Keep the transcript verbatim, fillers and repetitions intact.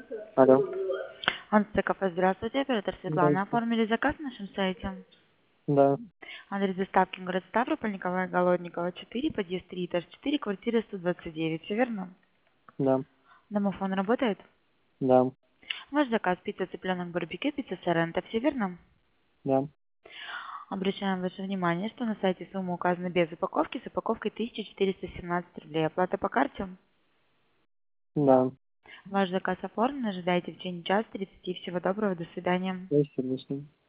Алло. Анстей кафе, здравствуйте, оператор Светлана. Здрасте. Оформили заказ на нашем сайте. Да, Адрес доставки город Ставрополь, Николая Голодникова, четыре, подъезд три, этаж четыре, квартира сто двадцать девять. Все верно? да, Домофон работает? да, Ваш заказ пицца цыпленок барбекю, пицца соренто. Все верно? да, Обращаем ваше внимание, что на сайте сумма указана без упаковки, с упаковкой тысяча четыреста семнадцать рублей. Оплата по карте? да. Ваш заказ оформлен, ожидайте в течение часа тридцати. Всего доброго, до свидания. Спасибо.